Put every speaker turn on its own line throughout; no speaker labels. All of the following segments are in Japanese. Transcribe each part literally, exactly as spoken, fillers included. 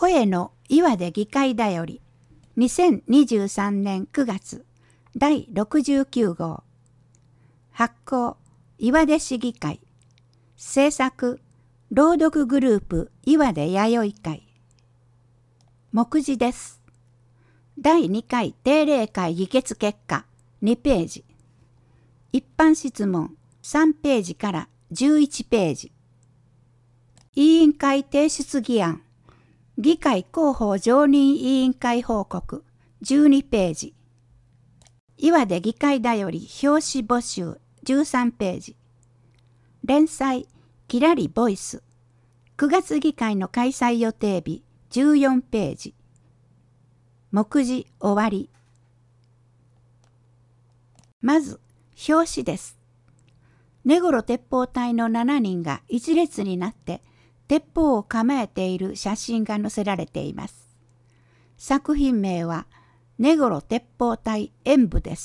声の岩手議会だよりにせんにじゅうさんねんくがつだいろくじゅうきゅうごう発行岩手市議会制作朗読グループ岩手弥生会目次です。だいにかい定例会議決結果にページ一般質問さんページからじゅういちページ委員会提出議案議会広報常任委員会報告じゅうにページ岩手議会だより表紙募集じゅうさんページ連載きらりボイスくがつ議会の開催予定日じゅうよんページ目次終わり。まず表紙です。根室鉄砲隊のしちにんが一列になって鉄砲を構えている写真が載せられています。作品名は根室鉄砲隊演武です。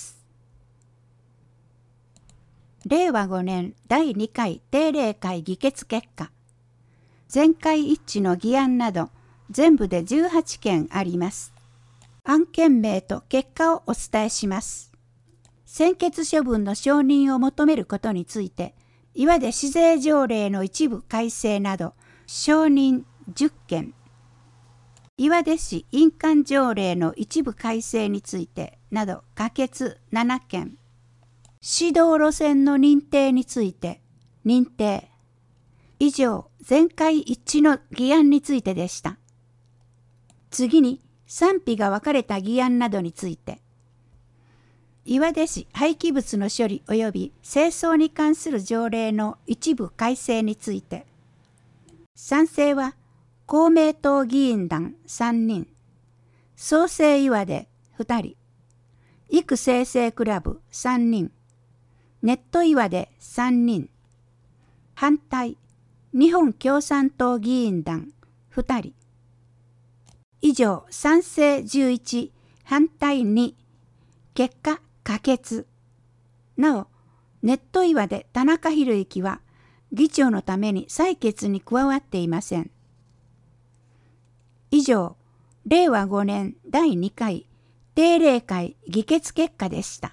れいわごねんだいにかい定例会議決結果全会一致の議案など全部でじゅうはちけんあります。案件名と結果をお伝えします。専決処分の承認を求めることについて、岩手市税条例の一部改正など承認じゅっけん、岩手市印鑑条例の一部改正についてなど可決ななけん、指導路線の認定について認定。以上、全会一致の議案についてでした。次に、賛否が分かれた議案などについて、岩手市廃棄物の処理及び清掃に関する条例の一部改正について、賛成は公明党議員団さんにん、創生岩手ふたり、育成生クラブさんにん、ネット岩手さんにん、反対、日本共産党議員団ふたり、以上賛成じゅういち、反対に、結果可決。なお、ネット岩で田中裕之は議長のために採決に加わっていません。以上、れいわごねんだいにかい定例会議決結果でした。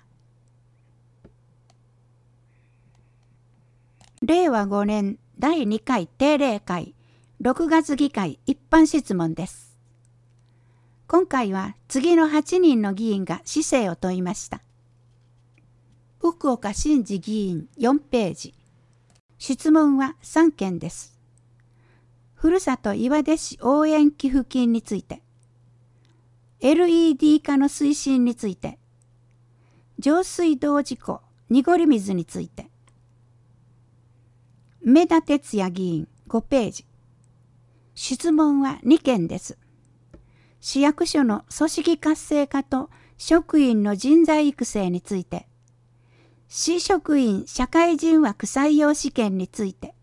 れいわごねんだいにかい定例会ろくがつ議会一般質問です。今回は次のはちにんの議員が市政を問いました。福岡伸二議員よんページ。質問はさんけんです。ふるさと岩手市応援寄付金について、エルイーディー 化の推進について、上水道事故、濁り水について、梅田哲也議員ごページ。質問はにけんです。市役所の組織活性化と職員の人材育成について、市職員社会人枠採用試験について、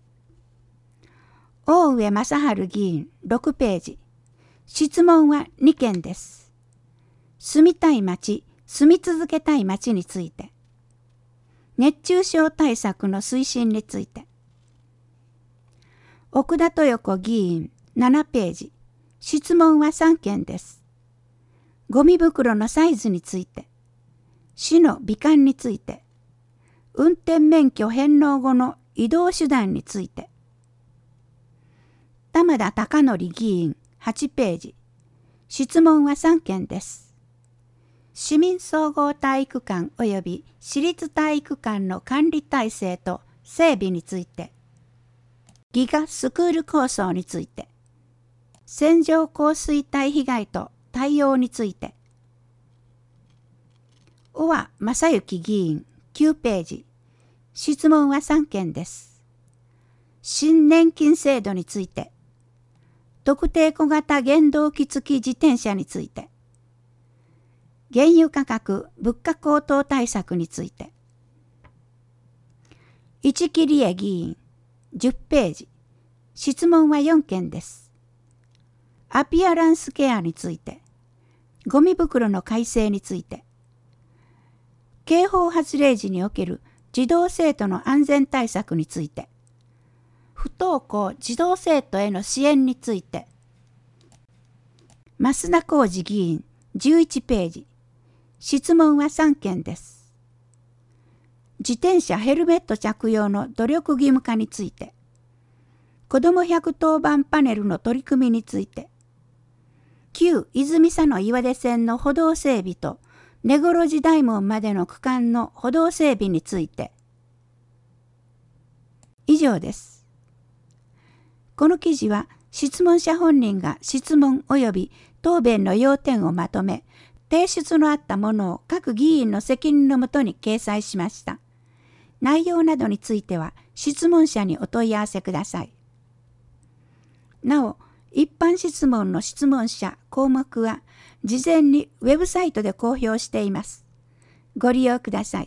大上正春議員ろくページ。質問はにけんです。住みたい町、住み続けたい町について、熱中症対策の推進について、奥田豊子議員ななページ。質問はさんけんです。ゴミ袋のサイズについて、市の美観について、運転免許返納後の移動手段について、玉田貴則議員はちページ。質問はさんけんです。市民総合体育館及び市立体育館の管理体制と整備について、ギガスクール構想について、線状降水帯被害と対応について、小和正幸議員きゅうページ。質問はさんけんです。新年金制度について、特定小型原動機付き自転車について、原油価格・物価高騰対策について、市木理恵議員じゅっページ。質問はよんけんです。アピアランスケアについて、ゴミ袋の改正について、警報発令時における児童生徒の安全対策について、不登校児童生徒への支援について、 増田浩二議員じゅういちページ。質問はさんけんです。自転車ヘルメット着用の努力義務化について、子どもひゃくとおばんパネルの取り組みについて、旧泉佐野岩出線の歩道整備と根来寺大門までの区間の歩道整備について。以上です。この記事は質問者本人が質問及び答弁の要点をまとめ、提出のあったものを各議員の責任のもとに掲載しました。内容などについては質問者にお問い合わせください。なお、一般質問の質問者項目は事前にウェブサイトで公表しています。ご利用ください。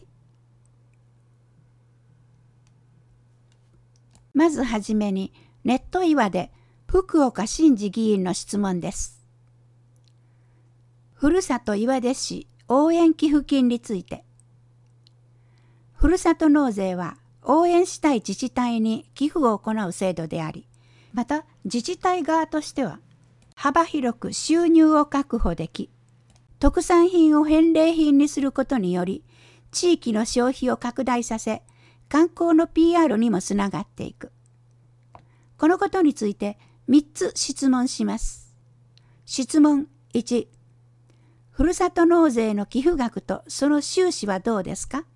まずはじめにネット岩で福岡伸二議員の質問です。ふるさと岩出市応援寄付金について。ふるさと納税は応援したい自治体に寄付を行う制度であり、また自治体側としては幅広く収入を確保でき、特産品を返礼品にすることにより地域の消費を拡大させ、観光の ピーアール にもつながっていく。このことについてみっつ質問します。質問いち、ふるさと納税の寄付額とその収支はどうですか？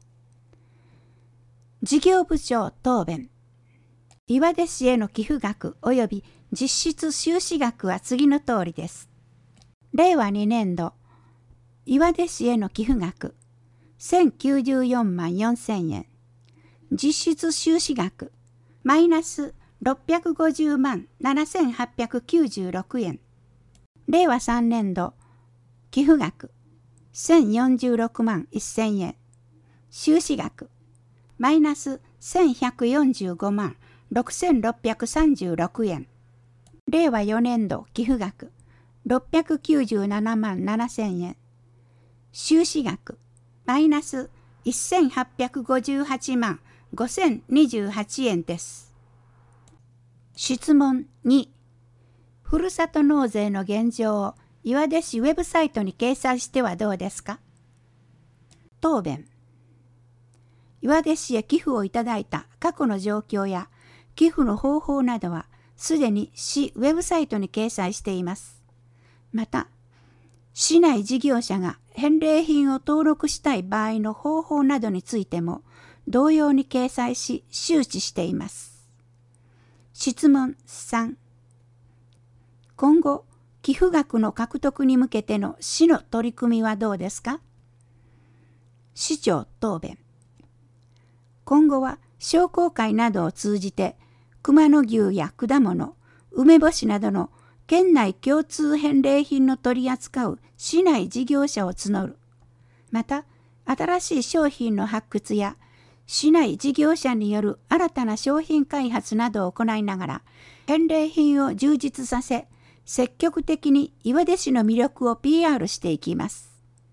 事業部長答弁。岩出市への寄付額及び実質収支額は次の通りです。れいわにねんど、岩出市への寄付額せんきゅうじゅうよんまんよんせんえん。実質収支額マイナスろっぴゃくごじゅうまんななせんはっぴゃくきゅうじゅうろくえん。れいわさんねんど、寄付額せんよんじゅうろくまんせんえん。収支額マイナスせんひゃくよんじゅうごまんろくせんろっぴゃくさんじゅうろくえん。れいわよねんど寄付額ろっぴゃくきゅうじゅうななまんななせんえん。収支額マイナスせんはっぴゃくごじゅうはちまんごせんにじゅうはちえんです。質問に、ふるさと納税の現状を岩出市ウェブサイトに掲載してはどうですか？答弁。岩出市へ寄付をいただいた過去の状況や寄付の方法などはすでに市ウェブサイトに掲載しています。また、市内事業者が返礼品を登録したい場合の方法などについても同様に掲載し周知しています。質問さん、今後寄付額の獲得に向けての市の取り組みはどうですか？市長答弁。今後は商工会などを通じて熊野牛や果物、梅干しなどの県内共通返礼品の取り扱う市内事業者を募る。また、新しい商品の発掘や市内事業者による新たな商品開発などを行いながら返礼品を充実させ、積極的に岩出市の魅力を ピーアール していきます。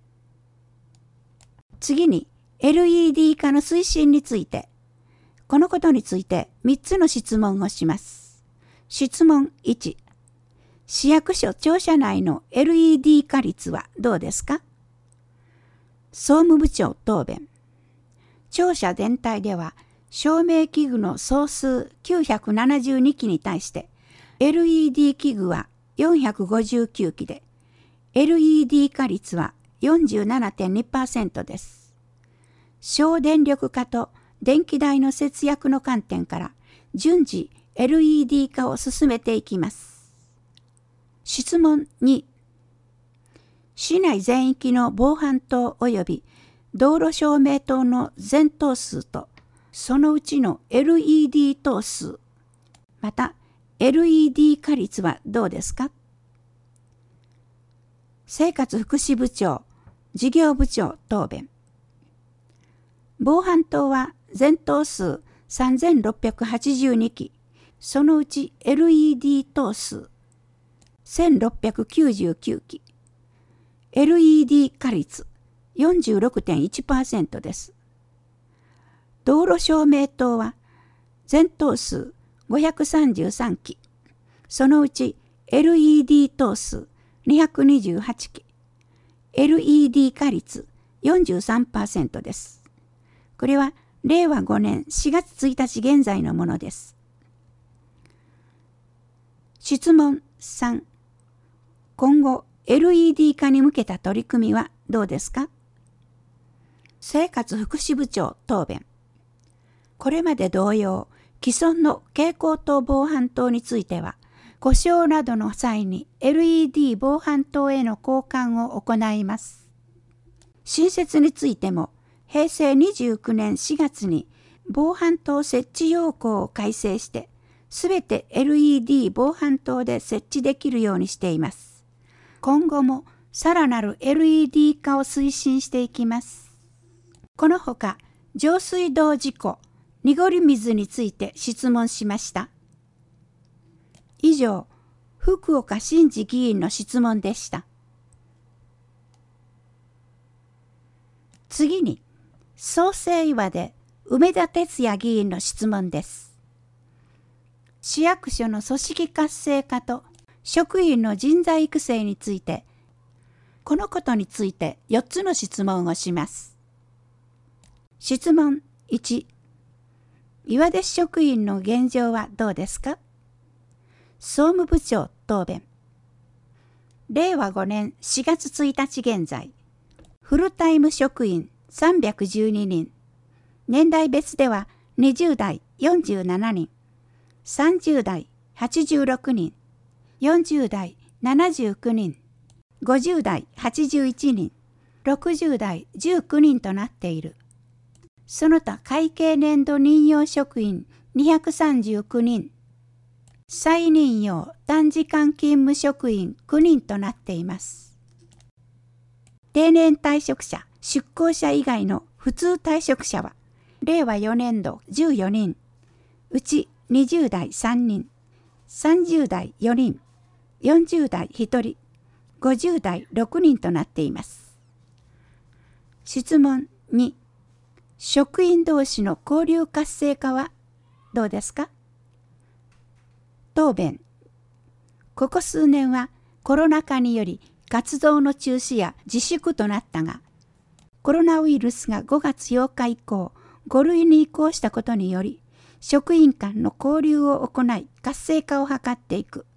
次に エルイーディー 化の推進について、このことについてみっつの質問をします。質問いち、市役所庁舎内の エルイーディー 化率はどうですか？総務部長答弁。庁舎全体では照明器具の総数きゅうひゃくななじゅうにきに対して エルイーディー 器具はよんひゃくごじゅうきゅうきで エルイーディー 化率は よんじゅうななてんにパーセント です。省電力化と電気代の節約の観点から順次 エルイーディー 化を進めていきます。質問に、市内全域の防犯灯及び道路照明灯の全灯数とそのうちの エルイーディー 灯数、また エルイーディー 化率はどうですか？生活福祉部長、事業部長答弁。防犯灯は全灯数さんぜんろっぴゃくはちじゅうにき、そのうち エルイーディー 灯数せんろっぴゃくきゅうじゅうきゅうき、エルイーディー 化率 よんじゅうろくてんいちパーセント です。道路照明灯は全灯数ごひゃくさんじゅうさんき、そのうち エルイーディー 灯数にひゃくにじゅうはちき、エルイーディー 化率 よんじゅうさんパーセント です。これはれいわごねんしがつついたち現在のものです。質問さん、今後 エルイーディー 化に向けた取り組みはどうですか？生活福祉部長答弁。これまで同様、既存の蛍光灯防犯灯については、故障などの際に エルイーディー 防犯灯への交換を行います。新設についても、へいせいにじゅうきゅうねんしがつに防犯灯設置要項を改正して、すべて エルイーディー 防犯灯で設置できるようにしています。今後もさらなる エルイーディー 化を推進していきます。このほか、上水道事故、濁り水について質問しました。以上、福岡伸二議員の質問でした。次に、創生岩で梅田哲也議員の質問です。市役所の組織活性化と職員の人材育成について、このことについてよっつの質問をします。質問いち、岩出市職員の現状はどうですか？総務部長答弁。れいわごねんしがつついたち現在、フルタイム職員さんびゃくじゅうににん、年代別ではにじゅうだいよんじゅうななにん、さんじゅうだいはちじゅうろくにん、よんじゅうだいななじゅうきゅうにん、ごじゅうだいはちじゅういちにん、ろくじゅうだいじゅうきゅうにんとなっている。その他会計年度任用職員にひゃくさんじゅうきゅうにん、再任用短時間勤務職員きゅうにんとなっています。定年退職者、出向者以外の普通退職者は、れいわよねんどじゅうよにん、うちにじゅうだいさんにん、さんじゅうだいよにん、よんじゅうだいひとり、ごじゅうだいろくにんとなっています。質問に、職員同士の交流活性化はどうですか？答弁。ここ数年はコロナ禍により活動の中止や自粛となったが、コロナウイルスがごがつようか以降ごるいに移行したことにより、職員間の交流を行い活性化を図っていく。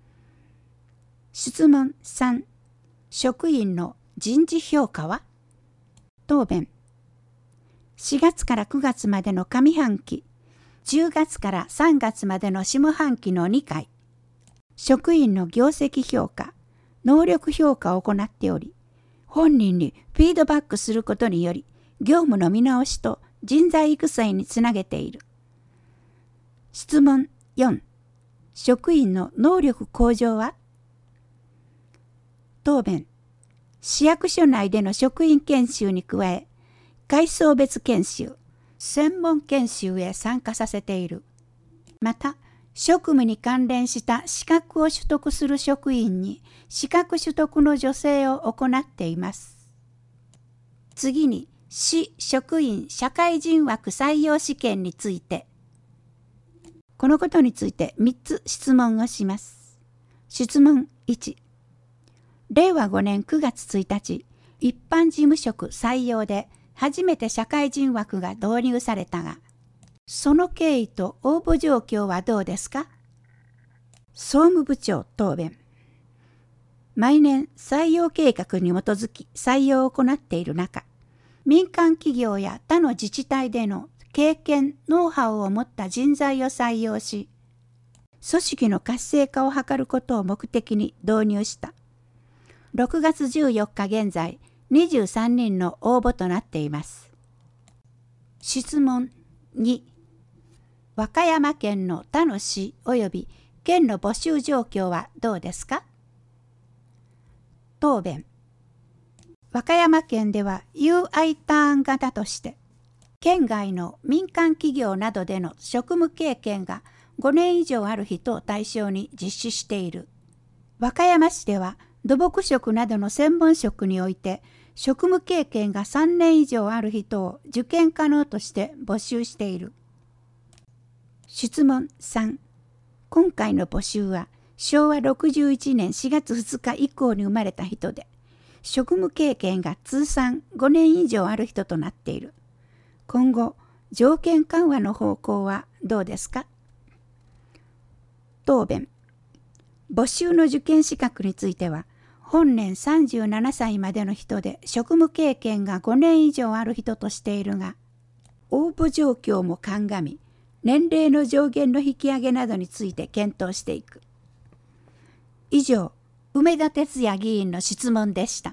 質問さん、職員の人事評価は？答弁。しがつからくがつまでの上半期、じゅうがつからさんがつまでの下半期のにかい、職員の業績評価、能力評価を行っており、本人にフィードバックすることにより、業務の見直しと人材育成につなげている。質問よん、職員の能力向上は？答弁。市役所内での職員研修に加え、階層別研修、専門研修へ参加させている。また、職務に関連した資格を取得する職員に資格取得の助成を行っています。次に、市職員社会人枠採用試験について。このことについてみっつ質問をします。質問いち、れいわごねんくがつついたち、一般事務職採用で初めて社会人枠が導入されたが、その経緯と応募状況はどうですか？総務部長答弁。毎年採用計画に基づき採用を行っている中、民間企業や他の自治体での経験・ノウハウを持った人材を採用し、組織の活性化を図ることを目的に導入した。ろくがつじゅうよっか現在、にじゅうさんにんの応募となっています。質問に、和歌山県の他の市及び県の募集状況はどうですか？答弁。和歌山県では ユーアイ ターン型として、県外の民間企業などでの職務経験がごねん以上ある人を対象に実施している。和歌山市では土木職などの専門職において、職務経験がさんねん以上ある人を受験可能として募集している。質問さん、今回の募集はしょうわろくじゅういちねんしがつふつか以降に生まれた人で、職務経験が通算ごねん以上ある人となっている。今後、条件緩和の方向はどうですか？答弁。募集の受験資格については、本年さんじゅうななさいまでの人で職務経験がごねん以上ある人としているが、応募状況も鑑み、年齢の上限の引き上げなどについて検討していく。以上、梅田哲也議員の質問でした。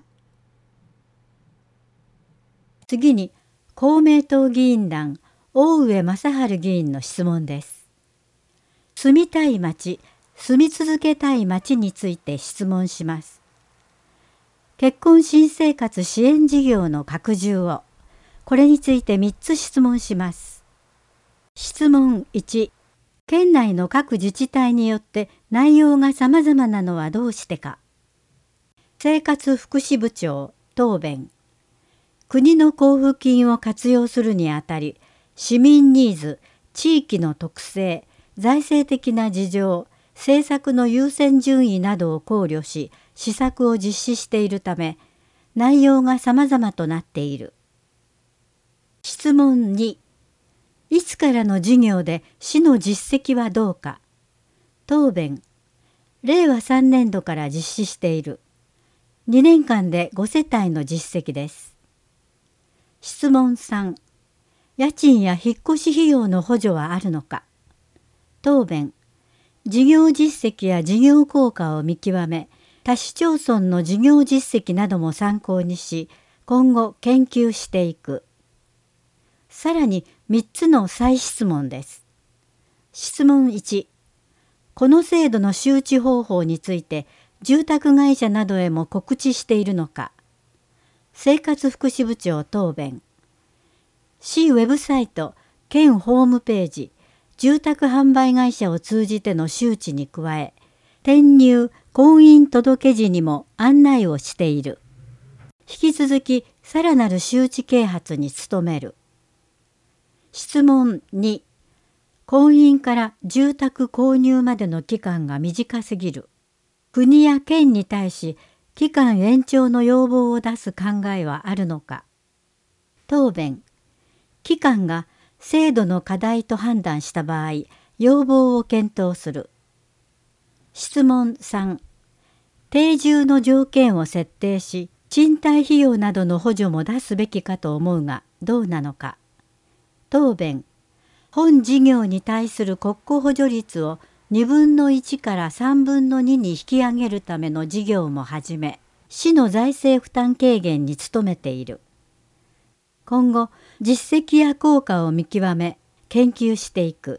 次に、公明党議員団、大上正春議員の質問です。住みたい町、住み続けたい町について質問します。結婚新生活支援事業の拡充を、これについてみっつ質問します。質問いち、県内の各自治体によって内容が様々なのはどうしてか。生活福祉部長、答弁。国の交付金を活用するにあたり、市民ニーズ、地域の特性、財政的な事情、政策の優先順位などを考慮し、施策を実施しているため、内容が様々となっている。質問に、いつからの事業で市の実績はどうか。答弁。れいわさんねんどから実施している。にねんかんでごせたいの実績です。質問さん、家賃や引っ越し費用の補助はあるのか。答弁。事業実績や事業効果を見極め、他市町村の事業実績なども参考にし、今後研究していく。さらにみっつの再質問です。質問いち、この制度の周知方法について、住宅会社などへも告知しているのか。生活福祉部長答弁。市ウェブサイト、県ホームページ、住宅販売会社を通じての周知に加え、転入・婚姻届時にも案内をしている。引き続きさらなる周知啓発に努める。質問に、婚姻から住宅購入までの期間が短すぎる。国や県に対し期間延長の要望を出す考えはあるのか。答弁。期間が制度の課題と判断した場合、要望を検討する。質問さん、定住の条件を設定し、賃貸費用などの補助も出すべきかと思うが、どうなのか。答弁。本事業に対する国庫補助率をにぶんのいちからさんぶんのにに引き上げるための事業もはじめ、市の財政負担軽減に努めている。今後、実績や効果を見極め、研究していく。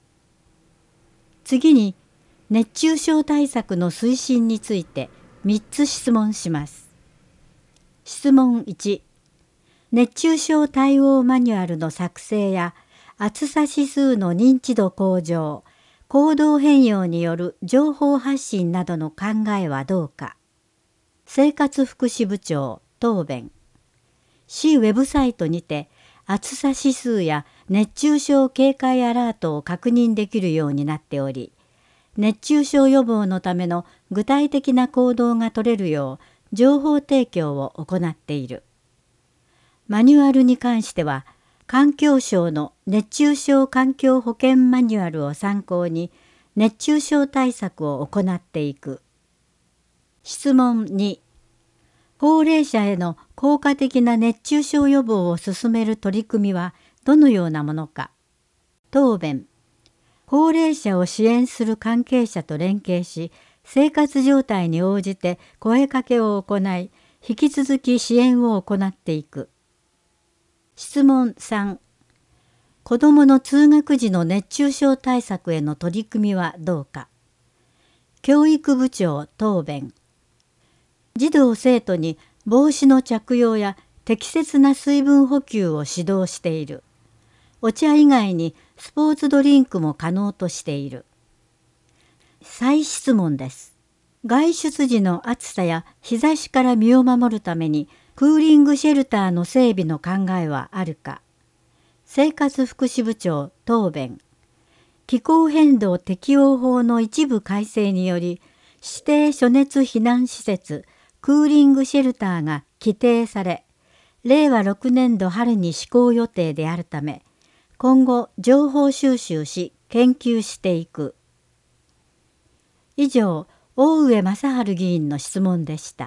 次に、熱中症対策の推進についてみっつ質問します。質問いち、熱中症対応マニュアルの作成や暑さ指数の認知度向上、行動変容による情報発信などの考えはどうか。生活福祉部長答弁。市ウェブサイトにて暑さ指数や熱中症警戒アラートを確認できるようになっており、熱中症予防のための具体的な行動が取れるよう情報提供を行っている。マニュアルに関しては、環境省の熱中症環境保険マニュアルを参考に熱中症対策を行っていく。質問に、高齢者への効果的な熱中症予防を進める取り組みはどのようなものか。答弁。高齢者を支援する関係者と連携し、生活状態に応じて声かけを行い、引き続き支援を行っていく。質問さん、子どもの通学時の熱中症対策への取り組みはどうか。教育部長答弁。児童生徒に帽子の着用や適切な水分補給を指導している。お茶以外にスポーツドリンクも可能としている。再質問です。外出時の暑さや日差しから身を守るためにクーリングシェルターの整備の考えはあるか。生活福祉部長答弁。 気候変動適応法の一部改正により、指定暑熱避難施設クーリングシェルターが規定され、れいわろくねんど春に施行予定であるため、今後情報収集し研究していく。以上、大上正春議員の質問でした。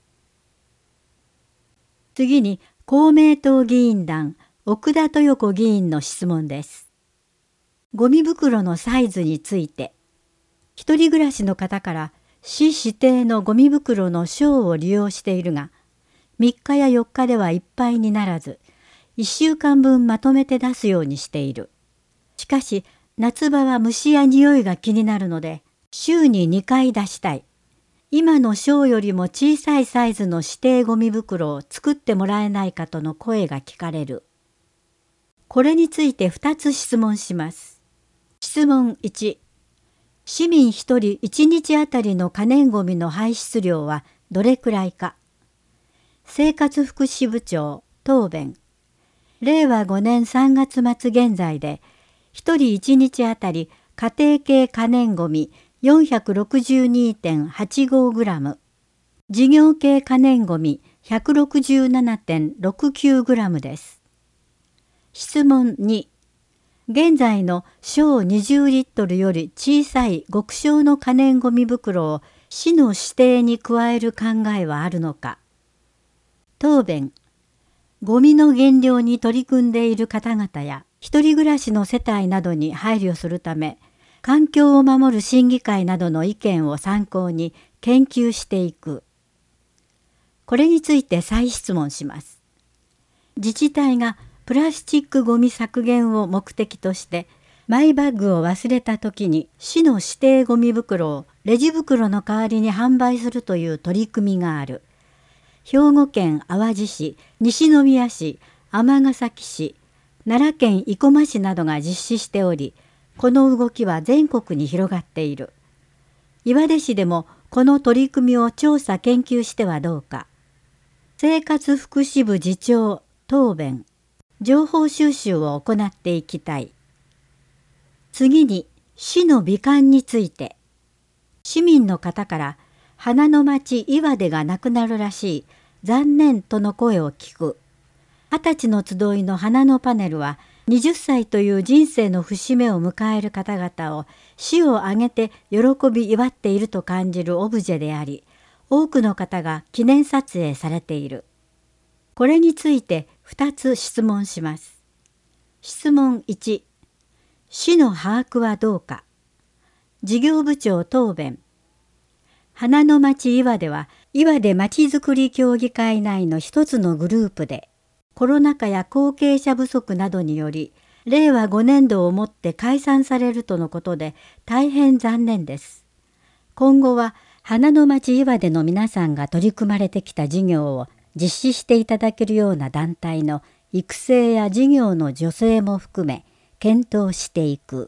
次に公明党議員団奥田豊子議員の質問です。ゴミ袋のサイズについて、一人暮らしの方から市指定のゴミ袋の小を利用しているが、みっかやよっかではいっぱいにならず、いっしゅうかんぶんまとめて出すようにしている。しかし、夏場は虫や匂いが気になるので、週ににかい出したい。今の小よりも小さいサイズの指定ゴミ袋を作ってもらえないかとの声が聞かれる。これについてふたつ質問します。質問いち、市民ひとりいちにちあたりの可燃ごみの排出量はどれくらいか。生活福祉部長答弁。れいわごねんさんがつまつ現在で、ひとりいちにちあたり家庭系可燃ごみ よんひゃくろくじゅうにてんはちごグラム、事業系可燃ごみ ひゃくろくじゅうななてんろくきゅうグラムです。質問に、現在の小にじゅうリットルより小さい極小の可燃ごみ袋を市の指定に加える考えはあるのか。答弁。ゴミの減量に取り組んでいる方々や一人暮らしの世帯などに配慮するため、環境を守る審議会などの意見を参考に研究していく。これについて再質問します。自治体がプラスチックごみ削減を目的としてマイバッグを忘れた時に市の指定ごみ袋をレジ袋の代わりに販売するという取り組みがある。兵庫県淡路市、西宮市、尼崎市、奈良県生駒市などが実施しており、この動きは全国に広がっている。岩出市でもこの取り組みを調査研究してはどうか。生活福祉部次長答弁。情報収集を行っていきたい。次に、市の美観について。市民の方から花の町岩出がなくなるらしい、残念との声を聞く。二十歳の集いの花のパネルは、はたちという人生の節目を迎える方々を市を挙げて喜び祝っていると感じるオブジェであり、多くの方が記念撮影されている。これについてふたつ質問します。質問いち、市の把握はどうか。事業部長答弁。花の町岩出は岩出まちづくり協議会内の一つのグループで、コロナ禍や後継者不足などにより、れいわごねんどをもって解散されるとのことで大変残念です。今後は花の町岩出の皆さんが取り組まれてきた事業を実施していただけるような団体の育成や事業の助成も含め検討していく。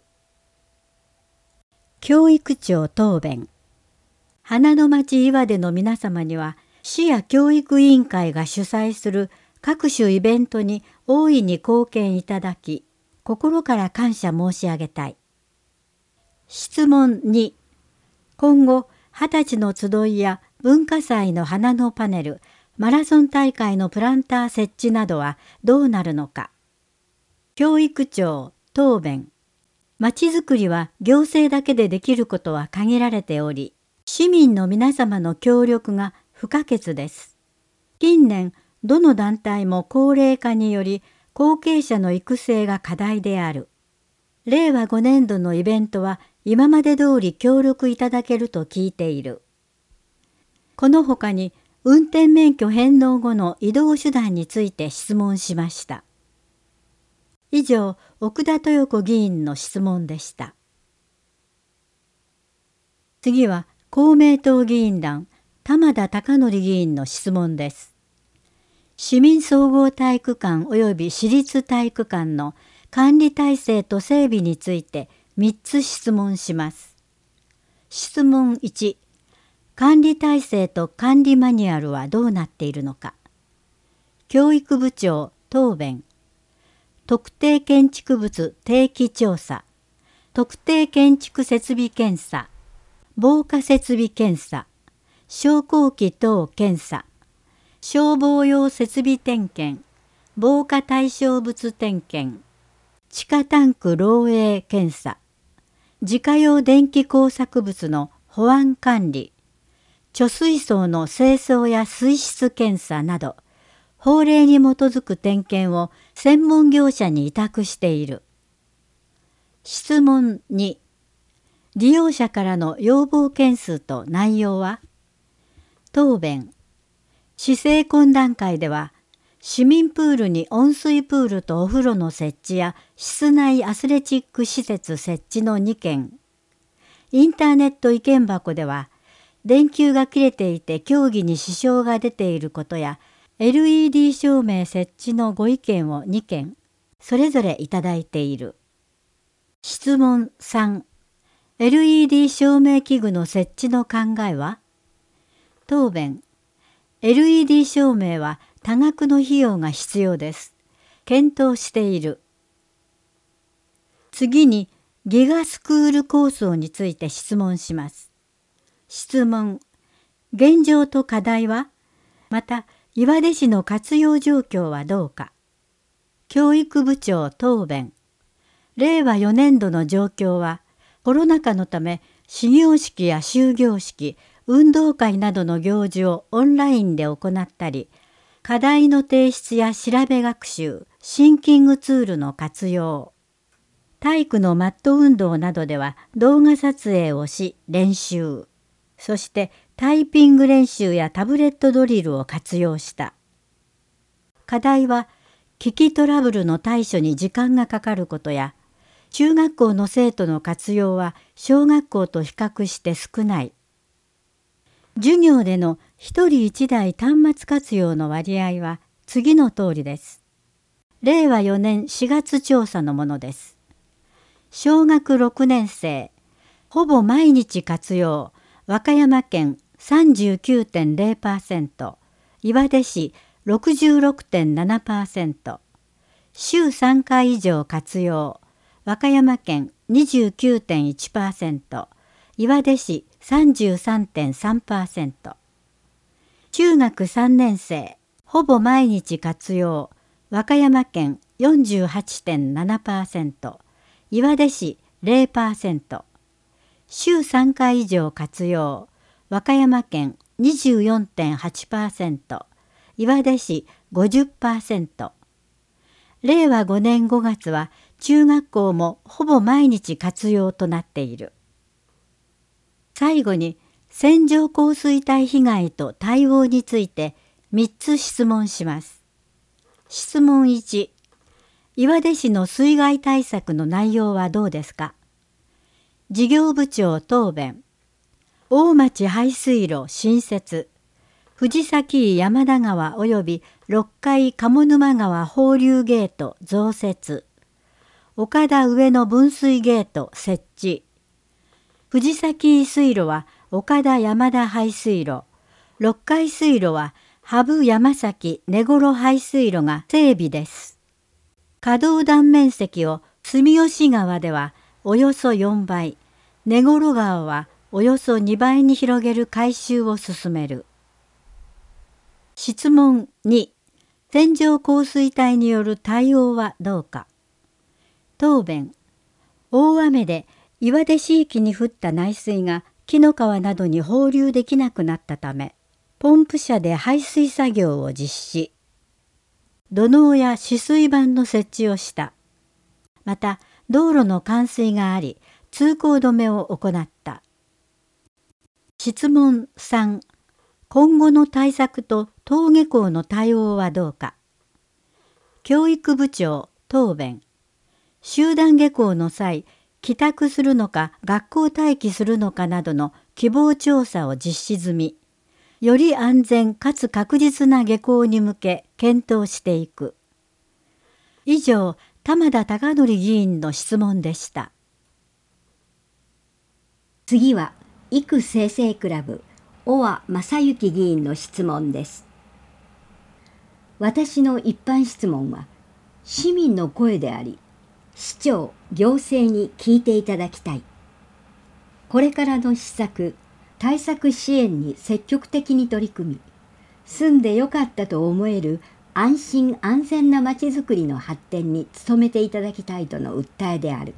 教育庁答弁。花の町岩出の皆様には市や教育委員会が主催する各種イベントに大いに貢献いただき、心から感謝申し上げたい。質問に、今後二十歳の集いや文化祭の花のパネル、マラソン大会のプランター設置などはどうなるのか。教育庁答弁。まちづくりは行政だけでできることは限られており、市民の皆様の協力が不可欠です。近年、どの団体も高齢化により後継者の育成が課題である。れいわごねんどのイベントは今まで通り協力いただけると聞いている。この他に、運転免許返納後の移動手段について質問しました。以上、奥田豊子議員の質問でした。次は、公明党議員団、玉田貴則議員の質問です。市民総合体育館及び私立体育館の管理体制と整備についてみっつ質問します。質問いち、管理体制と管理マニュアルはどうなっているのか。教育部長答弁。特定建築物定期調査。 特定建築設備検査、防火設備検査、昇降機等検査、消防用設備点検、防火対象物点検、地下タンク漏洩検査、自家用電気工作物の保安管理、貯水槽の清掃や水質検査など、法令に基づく点検を専門業者に委託している。質問に、利用者からの要望件数と内容は？答弁。市政懇談会では、市民プールに温水プールとお風呂の設置や室内アスレチック施設設置のにけん、インターネット意見箱では、電球が切れていて協議に支障が出ていることや、エルイーディー 照明設置のご意見をにけん、それぞれいただいている。質問さん、エルイーディー 照明器具の設置の考えは？答弁。エルイーディー 照明は多額の費用が必要です。検討している。次に、ギガスクール構想について質問します。質問。現状と課題は？また、岩出市の活用状況はどうか？教育部長答弁。れいわよねんどの状況は、コロナ禍のため、始業式や終業式、運動会などの行事をオンラインで行ったり、課題の提出や調べ学習、シンキングツールの活用、体育のマット運動などでは動画撮影をし練習、そしてタイピング練習やタブレットドリルを活用した。課題は機器トラブルの対処に時間がかかることや、中学校の生徒の活用は小学校と比較して少ない。授業での一人一台端末活用の割合は次の通りです。れいわよねんしがつ調査のものです。小学ろくねんせい、ほぼ毎日活用、和歌山県 さんじゅうきゅうてんれいパーセント、岩出市 ろくじゅうろくてんななパーセント、週さんかい以上活用、和歌山県 にじゅうきゅうてんいちパーセント、岩出市 さんじゅうさんてんさんパーセント。中学さんねんせい、ほぼ毎日活用、和歌山県 よんじゅうはちてんななパーセント、岩出市 れいパーセント。週さんかい以上活用、和歌山県 にじゅうよんてんはちパーセント、岩出市 ごじゅっパーセント。れいわごねんごがつは中学校もほぼ毎日活用となっている。最後に線状降水帯被害と対応についてみっつ質問します。質問いち、岩出市の水害対策の内容はどうですか？事業部長答弁。大町排水路新設、藤崎井山田川及びろっかい鴨沼川放流ゲート増設、岡田上野分水ゲート設置、藤崎井水路は岡田山田排水路、六海水路は羽生山崎根頃排水路が整備です。稼働断面積を住吉川ではおよそよんばい、根頃川はおよそにばいに広げる改修を進める。質問に、線状降水帯による対応はどうか。答弁。大雨で岩出市域に降った内水が紀の川などに放流できなくなったため、ポンプ車で排水作業を実施。土のうや止水板の設置をした。また、道路の冠水があり、通行止めを行った。質問さん、今後の対策と登下校の対応はどうか。教育部長答弁。集団下校の際、帰宅するのか学校待機するのかなどの希望調査を実施済み、より安全かつ確実な下校に向け検討していく。以上、玉田貴則議員の質問でした。
次は、育生成クラブ、尾和正幸議員の質問です。私の一般質問は、市民の声であり、 市長、行政に聞いていただきたい。これからの施策、対策支援に積極的に取り組み、住んでよかったと思える安心安全なまちづくりの発展に努めていただきたいとの訴えである。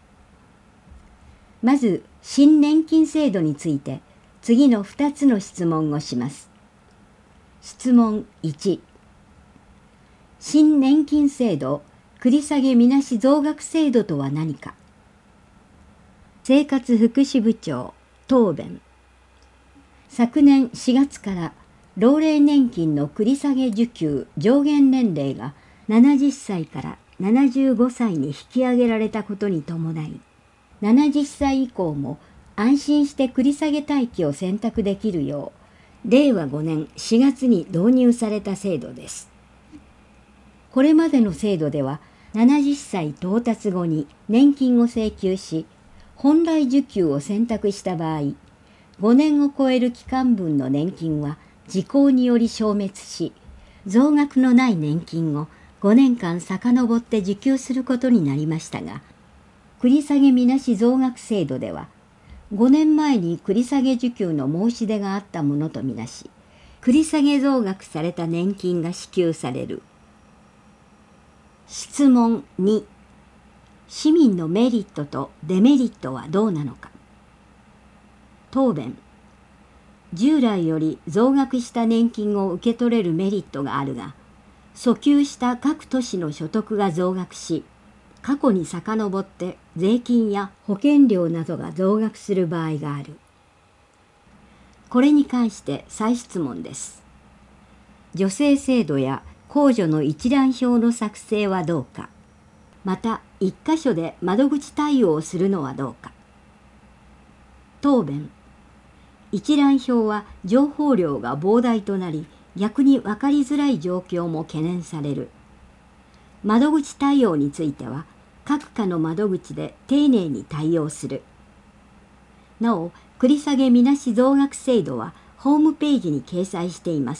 まず、新年金制度について、次のふたつの質問をします。質問いち。新年金制度、繰り下げみなし増額制度とは何か。生活福祉部長、答弁。昨年しがつから老齢年金の繰り下げ受給上限年齢がななじゅっさいからななじゅうごさいに引き上げられたことに伴い、ななじゅっさい以降も安心して繰り下げ待機を選択できるよう、れいわごねんしがつに導入された制度です。これまでの制度では、ななじゅっさい到達後に年金を請求し、本来受給を選択した場合、ごねんを超える期間分の年金は時効により消滅し、増額のない年金をごねんかん遡って受給することになりましたが、繰り下げみなし増額制度では、ごねんまえに繰り下げ受給の申し出があったものとみなし、繰り下げ増額された年金が支給される。質問に。市民のメリットとデメリットはどうなのか。答弁。従来より増額した年金を受け取れるメリットがあるが、訴求した各都市の所得が増額し、過去に遡って税金や保険料などが増額する場合がある。これに関して再質問です。助成制度や控除の一覧表の作成はどうか。また、一箇所で窓口対応をするのはどうか。答弁。一覧表は情報量が膨大となり、逆に分かりづらい状況も懸念される。窓口対応については、各課の窓口で丁寧に対応する。なお、繰り下げみなし増額制度はホームページに掲載しています。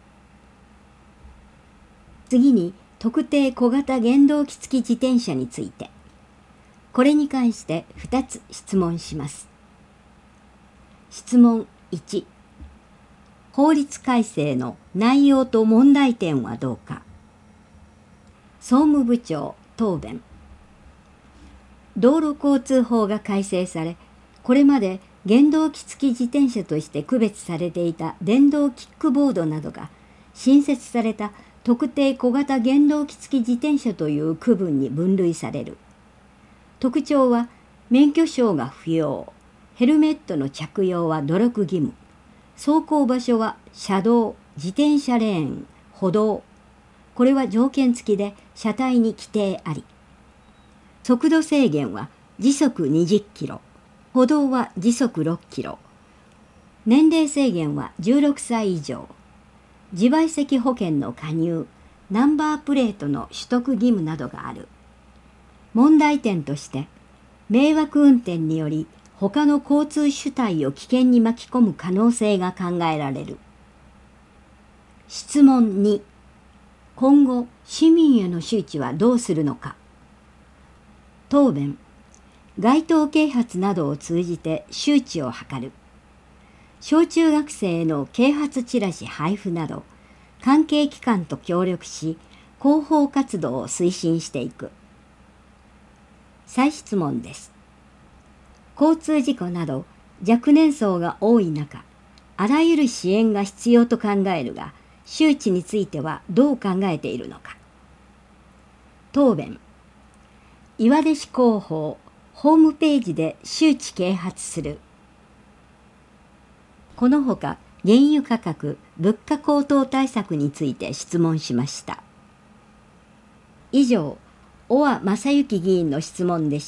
次に、特定小型原動機付き自転車について。これに関してふたつ質問します。質問いち。法律改正の内容と問題点はどうか。総務部長、答弁。道路交通法が改正され、これまで原動機付き自転車として区別されていた電動キックボードなどが新設された特定小型原動機付き自転車という区分に分類される。特徴は免許証が不要、ヘルメットの着用は努力義務、走行場所は車道、自転車レーン、歩道。これは条件付きで車体に規定あり。速度制限は時速にじゅっキロ、歩道は時速ろっキロ。年齢制限はじゅうろくさい以上。自賠責保険の加入、ナンバープレートの取得義務などがある。問題点として、迷惑運転により他の交通主体を危険に巻き込む可能性が考えられる。質問に。今後、市民への周知はどうするのか。答弁。街頭啓発などを通じて周知を図る。小中学生への啓発チラシ配布など、関係機関と協力し、広報活動を推進していく。再質問です。交通事故など若年層が多い中、あらゆる支援が必要と考えるが、周知についてはどう考えているのか。答弁。岩出市広報、ホームページで周知啓発する。このほか、原油価格、物価高騰対策について質問しました。以上、小和正行議員の質問でした。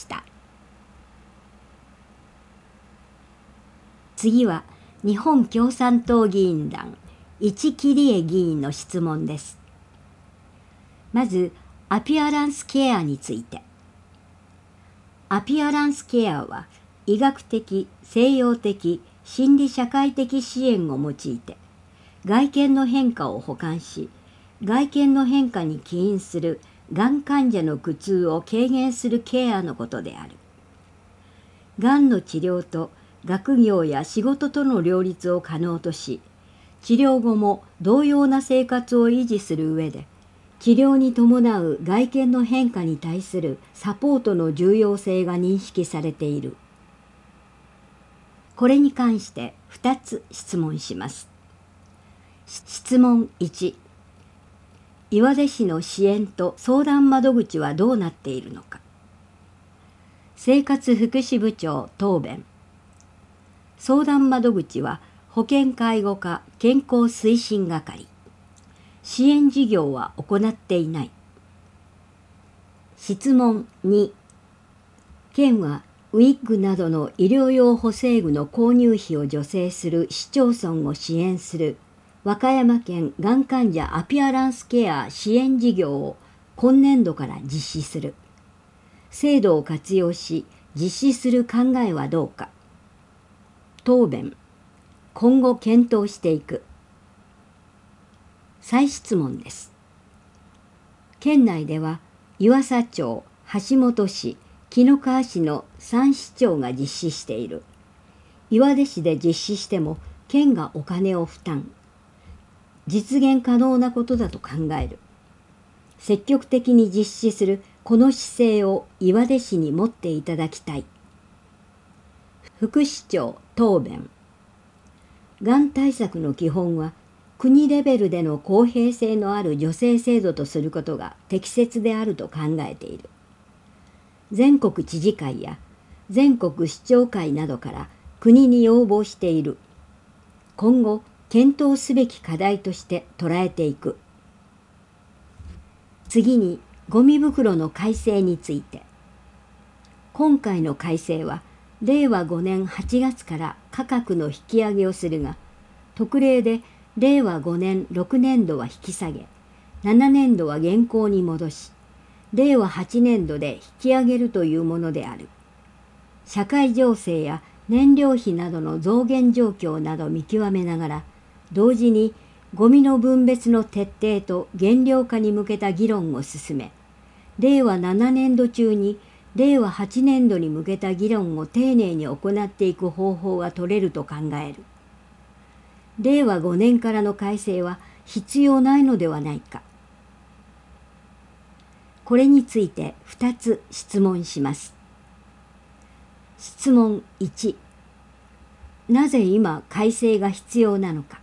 次は、日本共産党議員団、一木理恵議員の質問です。まず、アピアランスケアについて。アピアランスケアは、医学的、西洋的、心理社会的支援を用いて、外見の変化を補完し、外見の変化に起因するがん患者の苦痛を軽減するケアのことである。がんの治療と学業や仕事との両立を可能とし、治療後も同様な生活を維持する上で、治療に伴う外見の変化に対するサポートの重要性が認識されている。これに関してふたつ質問します。質問いち、岩出市の支援と相談窓口はどうなっているのか。生活福祉部長答弁。相談窓口は保健介護課健康推進係。支援事業は行っていない。質問に、県はウィッグなどの医療用補正具の購入費を助成する市町村を支援する和歌山県がん患者アピアランスケア支援事業を今年度から実施する。制度を活用し実施する考えはどうか。答弁。今後検討していく。再質問です。県内では湯浅町、橋本市、紀の川市のさん市町が実施している。岩出市で実施しても県がお金を負担。実現可能なことだと考える。積極的に実施するこの姿勢を岩出市に持っていただきたい。副市長答弁。がん対策の基本は国レベルでの公平性のある助成制度とすることが適切であると考えている。全国知事会や全国市長会などから国に要望している。今後検討すべき課題として捉えていく。次にゴミ袋の改正について。今回の改正はれいわごねんはちがつから価格の引き上げをするが、特例でれいわごねんろくねんどは引き下げ、ななねんどは現行に戻し、れいわはちねんどで引き上げるというものである。社会情勢や燃料費などの増減状況など見極めながら、同時にゴミの分別の徹底と減量化に向けた議論を進め、れいわななねんど中にれいわはちねんどに向けた議論を丁寧に行っていく方法が取れると考える。れいわごねんからの改正は必要ないのではないか。これについてふたつ質問します。質問いち、なぜ今改正が必要なのか。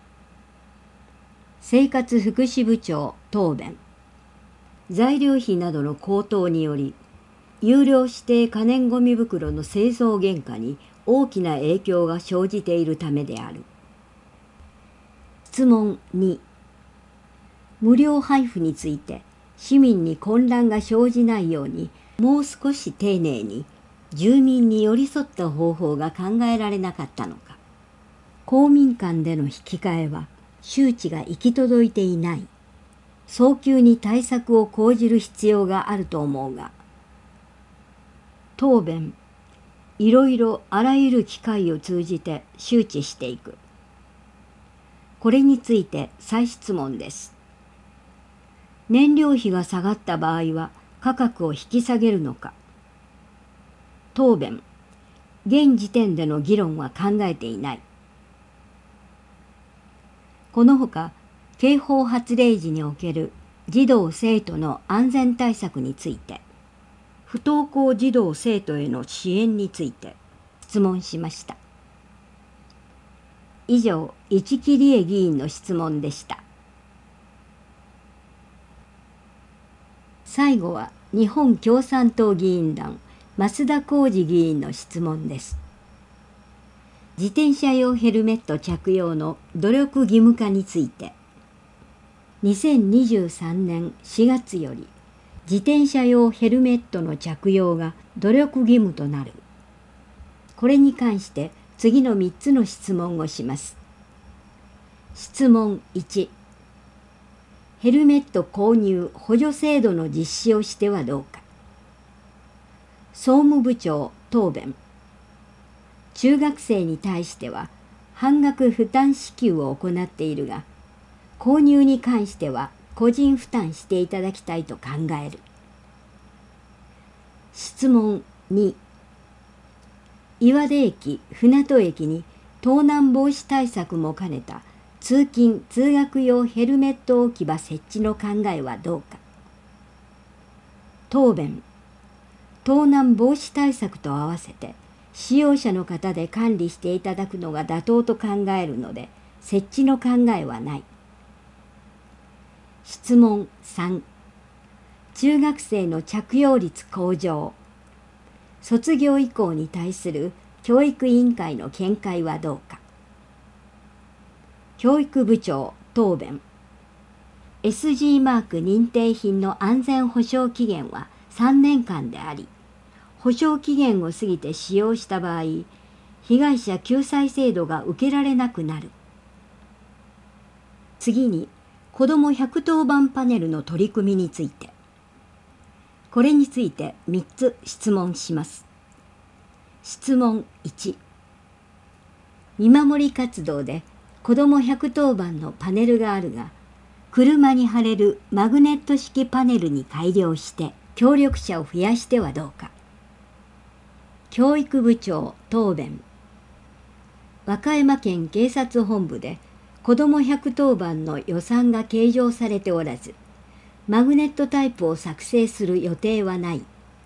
生活福祉部長答弁。材料費などの高騰により、有料指定可燃ごみ袋の製造原価に大きな影響が生じているためである。質問に、無料配布について市民に混乱が生じないようにもう少し丁寧に住民に寄り添った方法が考えられなかったのか。公民間での引き換えは周知が行き届いていない。早急に対策を講じる必要があると思うが。答弁。いろいろあらゆる機会を通じて周知していく。これについて再質問です。燃料費が下がった場合は価格を引き下げるのか。答弁。現時点での議論は考えていない。このほか、警報発令時における児童生徒の安全対策について、不登校児童生徒への支援について質問しました。以上、市木理恵議員の質問でした。最後は日本共産党議員団増田浩二議員の質問です。自転車用ヘルメット着用の努力義務化について、にせんにじゅうさんねんしがつより自転車用ヘルメットの着用が努力義務となる。これに関して次のみっつの質問をします。質問いち、ヘルメット購入補助制度の実施をしてはどうか。総務部長答弁。中学生に対しては半額負担支給を行っているが、購入に関しては個人負担していただきたいと考える。質問に、岩出駅、船戸駅に盗難防止対策も兼ねた通勤・通学用ヘルメット置き場設置の考えはどうか。答弁。盗難防止対策と合わせて使用者の方で管理していただくのが妥当と考えるので、設置の考えはない。質問さん、中学生の着用率向上、卒業以降に対する教育委員会の見解はどうか。教育部長答弁。 エスジー マーク認定品の安全保障期限はさんねんかんであり、保証期限を過ぎて使用した場合、被害者救済制度が受けられなくなる。次に、子どもひゃくとおばんパネルの取り組みについて。これについてみっつ質問します。質問いち、見守り活動で子どもひゃくとおばんのパネルがあるが、車に貼れるマグネット式パネルに改良して協力者を増やしてはどうか。教育部長答弁。和歌山県警察本部で子どもひゃくとおばんの予算が計上されておらず、マグネットタイプを作成する予定はない。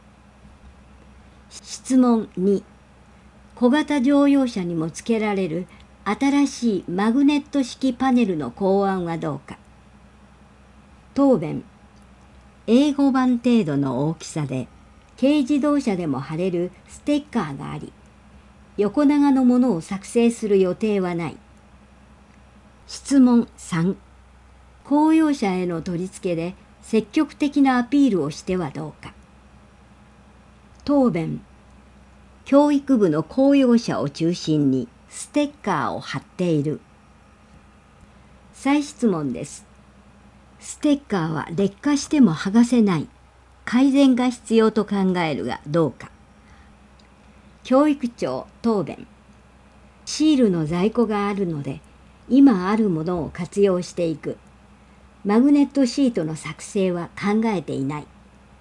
質問に、小型乗用車にも付けられる新しいマグネット式パネルの考案はどうか。答弁。英語版程度の大きさで、軽自動車でも貼れるステッカーがあり、横長のものを作成する予定はない。質問さん、公用車への取り付けで積極的なアピールをしてはどうか。答弁。教育部の公用車を中心にステッカーを貼っている。再質問です。ステッカーは劣化しても剥がせない。改善が必要と考えるがどうか。教育長答弁。シールの在庫があるので、今あるものを活用していく。マグネットシートの作成は考えていない。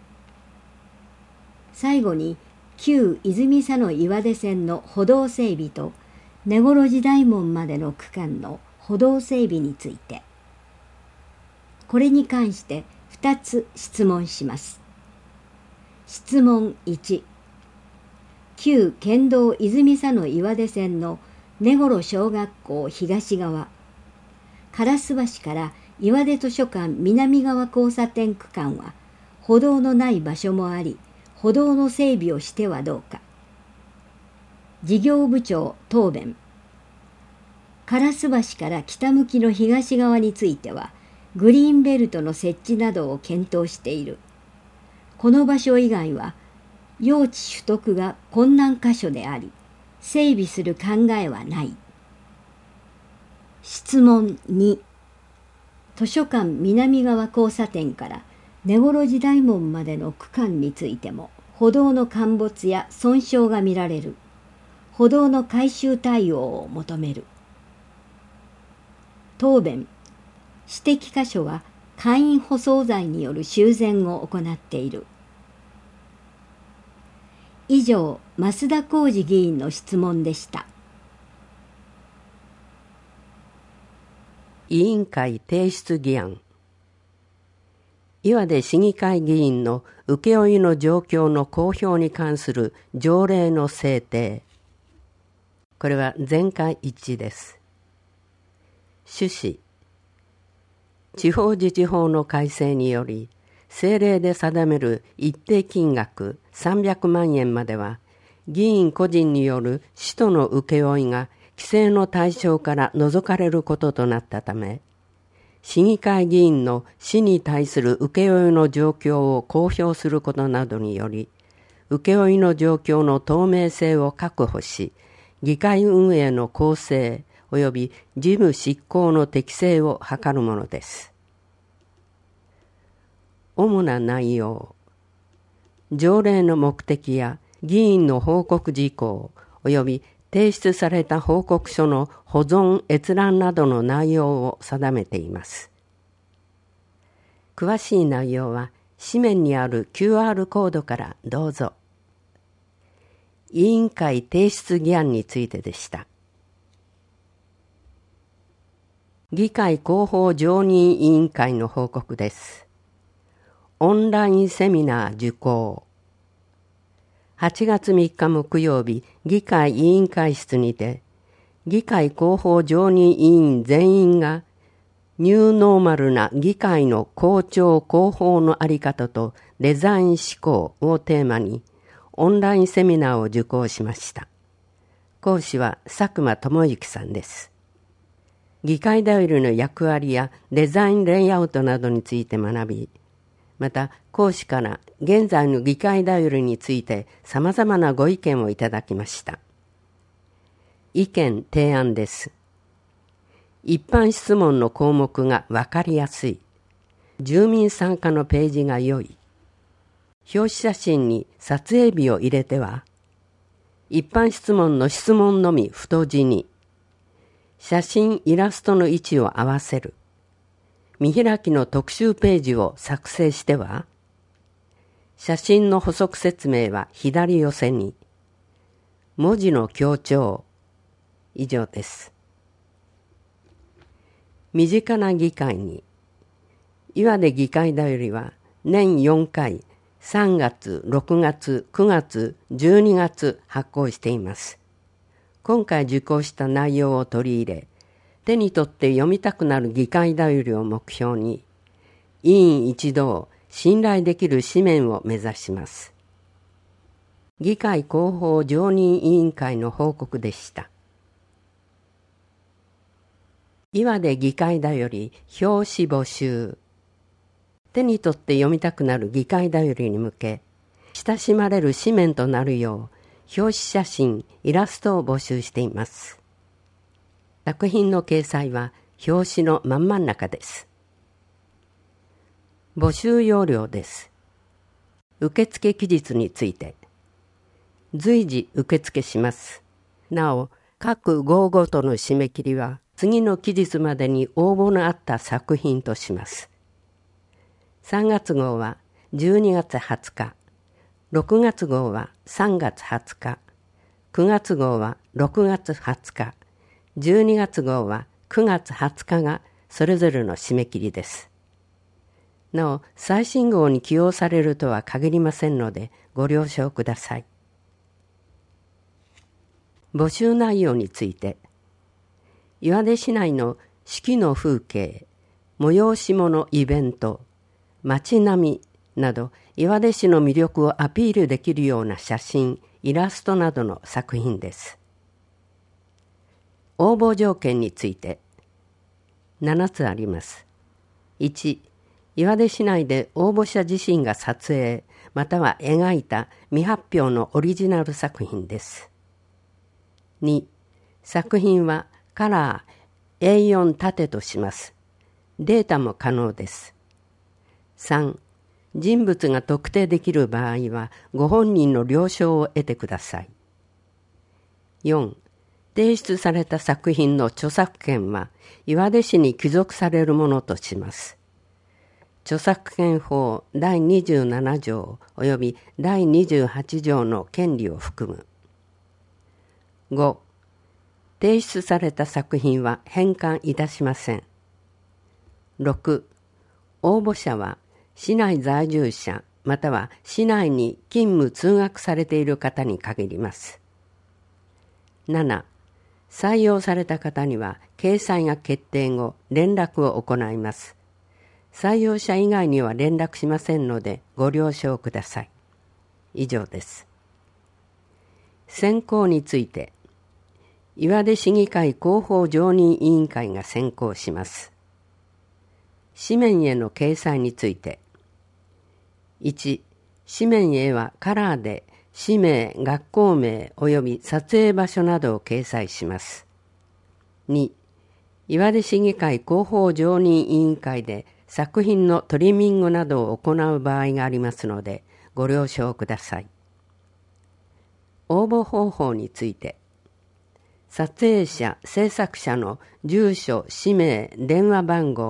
最後に、旧泉佐野岩出線の歩道整備と根頃時代門までの区間の歩道整備について。これに関してふたつ質問します。質問いち、旧県道泉佐野岩出線の根頃小学校東側、烏橋から岩出図書館南側交差点区間は歩道のない場所もあり、歩道の整備をしてはどうか。事業部長答弁。烏橋から北向きの東側については、グリーンベルトの設置などを検討している。この場所以外は、用地取得が困難箇所であり、整備する考えはない。質問に、図書館南側交差点から根頃時代門までの区間についても、歩道の陥没や損傷が見られる。歩道の改修対応を求める。答弁。指摘箇所は簡易舗装材による修繕を行っている。以上、増田浩二議員の質問でした。
委員会提出議案。岩出市議会議員の請負の状況の公表に関する条例の制定。これは全会一致です。趣旨。地方自治法の改正により、政令で定める一定金額さんびゃくまんえんまでは、議員個人による使途の請負が規制の対象から除かれることとなったため、市議会議員の市に対する請負の状況を公表することなどにより、請負の状況の透明性を確保し、議会運営の公正及び事務執行の適正を図るものです。主な内容。条例の目的や議員の報告事項及び提出された報告書の保存閲覧などの内容を定めています。 詳しい内容は紙面にある キューアール コードからどうぞ。委員会提出議案についてでした。議会広報常任委員会の報告です。オンラインセミナー受講。はちがつみっか木曜日、議会委員会室にて、議会広報常任委員全員が、ニューノーマルな議会の公聴広報のあり方とデザイン思考をテーマに、オンラインセミナーを受講しました。講師は佐久間智之さんです。議会だよりの役割やデザインレイアウトなどについて学び、また講師から現在の議会だよりについて様々なご意見をいただきました。意見提案です。一般質問の項目がわかりやすい。住民参加のページが良い。表紙写真に撮影日を入れては、一般質問の質問のみ太字に、写真イラストの位置を合わせる。見開きの特集ページを作成しては、写真の補足説明は左寄せに、文字の強調、以上です。身近な議会に、岩出議会だよりは年よんかい、さんがつ、ろくがつ、くがつ、じゅうにがつ発行しています。今回受講した内容を取り入れ、手に取って読みたくなる議会だよりを目標に、委員一同信頼できる紙面を目指します。議会広報常任委員会の報告でした。岩出議会だより表紙募集。手に取って読みたくなる議会だよりに向け、親しまれる紙面となるよう、表紙写真、イラストを募集しています。作品の掲載は表紙の真ん真ん中です。募集要領です。受付期日について、随時受付します。なお、各号ごとの締め切りは次の期日までに応募のあった作品とします。さんがつ号はじゅうにがつはつか、ろくがつ号はさんがつはつか、くがつ号はろくがつはつか、じゅうにがつ号はくがつはつかがそれぞれの締め切りです。なお、最新号に起用されるとは限りませんのでご了承ください。募集内容について、岩出市内の四季の風景、催し物イベント、街並みなど岩出市の魅力をアピールできるような写真、イラストなどの作品です。応募条件についてななつあります。いち、岩出市内で応募者自身が撮影または描いた未発表のオリジナル作品です。に、作品はカラー エーよん 縦とします。データも可能です。さん、人物が特定できる場合はご本人の了承を得てください。よん、提出された作品の著作権は岩出市に帰属されるものとします。著作権法だいにじゅうななじょうおよびだいにじゅうはちじょうの権利を含む。ご、提出された作品は返還いたしません。ろく、応募者は市内在住者または市内に勤務通学されている方に限ります。なな、採用された方には掲載が決定後連絡を行います。採用者以外には連絡しませんのでご了承ください。以上です。選考について、岩出市議会広報常任委員会が選考します。紙面への掲載について、いち、紙面へはカラーで氏名、学校名及び撮影場所などを掲載します。に、岩出市議会広報常任委員会で作品のトリミングなどを行う場合がありますのでご了承ください。応募方法について、撮影者、制作者の住所、氏名、電話番号、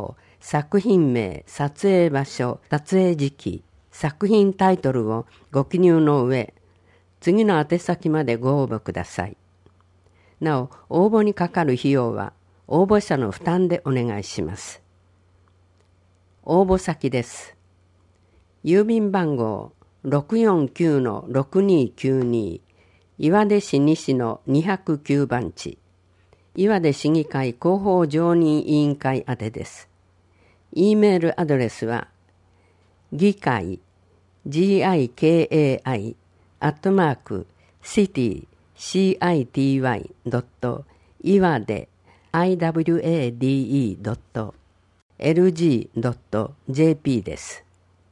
作品名、撮影場所、撮影時期、作品タイトルをご記入の上、次の宛先までご応募ください。なお、応募にかかる費用は応募者の負担でお願いします。応募先です。郵便番号 ろくよんきゅうのろくにきゅうに 岩出市西のにひゃくきゅうばん地、岩出市議会広報常任委員会宛てです。E メールアドレスは議会 ギカイ アットマーク シティ シティ ドット 岩出 アイダブリューエーディーイー ドット エルジー ドット ジェーピー です。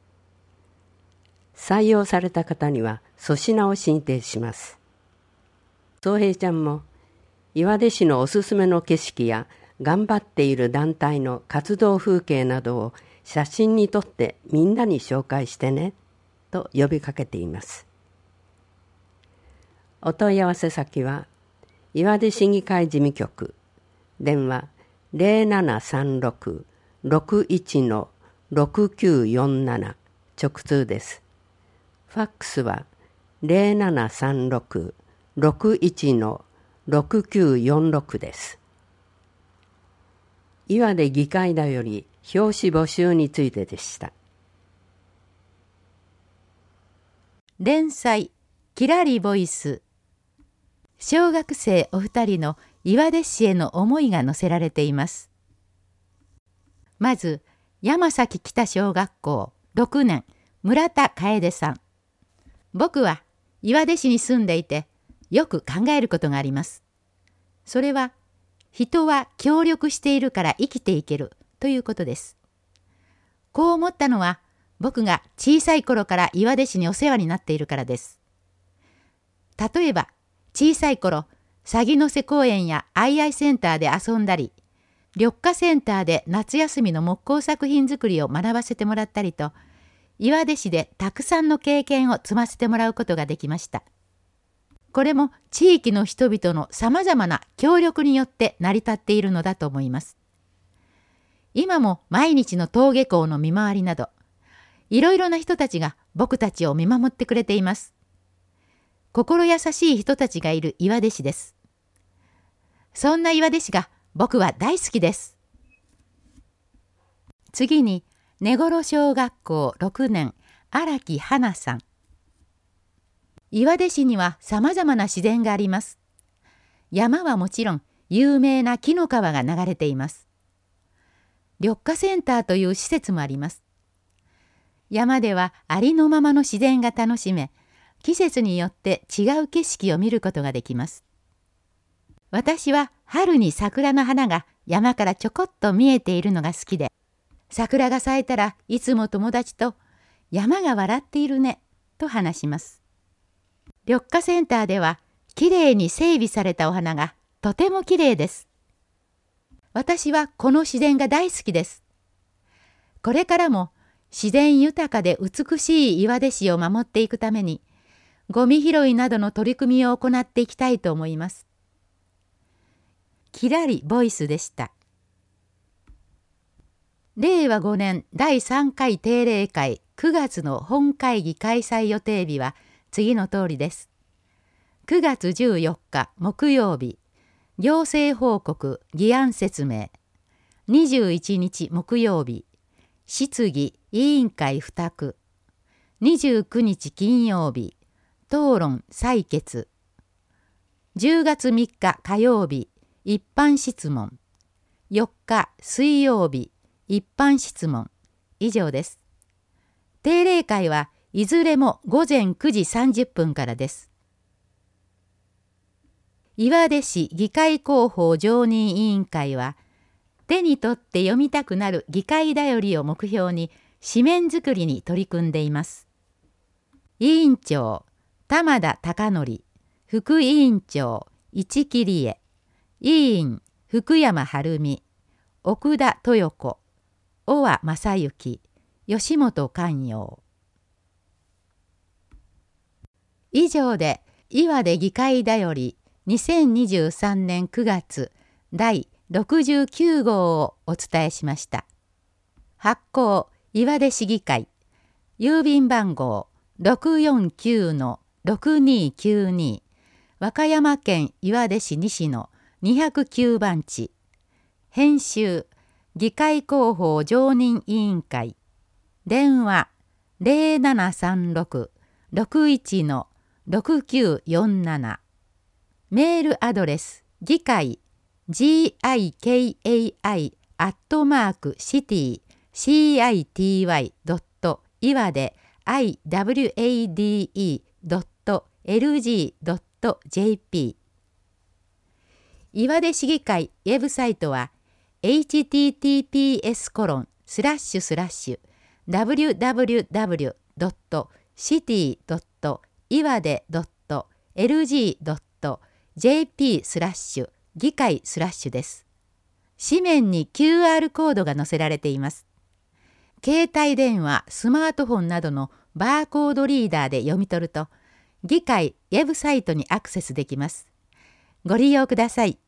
採用された方には粗品を進呈します。宗平ちゃんも岩出市のおすすめの景色や頑張っている団体の活動風景などを写真に撮ってみんなに紹介してねと呼びかけています。お問い合わせ先は岩出市議会事務局、電話 ゼロななさんろく ろくいち ろくきゅうよんなな 直通です。ファックスは ゼロななさんろく ろくいち ろくきゅうよんろく です。岩出議会だより表紙募集についてでした。
連載きらりボイス。小学生お二人の岩出市への思いが載せられています。まず山崎北小学校ろくねん村田楓さん。僕は岩出市に住んでいてよく考えることがあります。それは人は協力しているから生きていけるということです。こう思ったのは僕が小さい頃から岩出市にお世話になっているからです。例えば小さい頃、鷺の瀬公園やアイアイセンターで遊んだり、緑化センターで夏休みの木工作品作りを学ばせてもらったりと、岩出市でたくさんの経験を積ませてもらうことができました。これも地域の人々のさまざまな協力によって成り立っているのだと思います。今も毎日の登下校の見回りなど、いろいろな人たちが僕たちを見守ってくれています。心優しい人たちがいる岩出市です。そんな岩出市が僕は大好きです。次に根頃小学校ろくねん荒木花さん。岩出市にはさまざまな自然があります。山はもちろん有名な紀の川が流れています。緑化センターという施設もあります。山ではありのままの自然が楽しめ、季節によって違う景色を見ることができます。私は春に桜の花が山からちょこっと見えているのが好きで、桜が咲いたらいつも友達と山が笑っているねと話します。緑化センターではきれいに整備されたお花がとてもきれいです。私はこの自然が大好きです。これからも自然豊かで美しい岩出市を守っていくために、ゴミ拾いなどの取り組みを行っていきたいと思います。きらりボイスでした。れいわごねんだいさんかい定例会くがつの本会議開催予定日は次の通りです。くがつじゅうよっか木曜日、行政報告議案説明。にじゅういちにち木曜日、質疑委員会付託。にじゅうくにち金曜日、討論採決。じゅうがつみっか火曜日、一般質問。よっか水曜日、一般質問。以上です。定例会はいずれもごぜんくじさんじゅっぷんからです。岩出市議会広報常任委員会は、手に取って読みたくなる議会だよりを目標に紙面作りに取り組んでいます。委員長玉田貴則、副委員長市切江、委員福山晴美、奥田豊子、小和正幸、吉本寛陽。以上で岩出議会だよりにせんにじゅうさんねんくがつだいろくじゅうきゅうごうをお伝えしました。 発行岩出市議会、郵便番号 ろくよんきゅうのろくにきゅうに、和歌山県岩出市西のにひゃくきゅうばん地。編集議会広報常任委員会。電話 ゼロななさんろく ろくいちのろくきゅうよんなな。メールアドレス議会 ギカイ アットマークシティ シーアイティーワイ ドット岩出 アイダブリューエーディーイー ドットエルジー ドットジェーピー。岩出市議会ウェブサイトは エイチティーティーピーエスコロンスラッシュスラッシュダブリュダブリュダブリュドットシティドット岩出ドットエルジードットジェーピースラッシュ議会スラッシュです。紙面に キューアール コードが載せられています。携帯電話、スマートフォンなどのバーコードリーダーで読み取ると、議会ウェブサイトにアクセスできます。ご利用ください。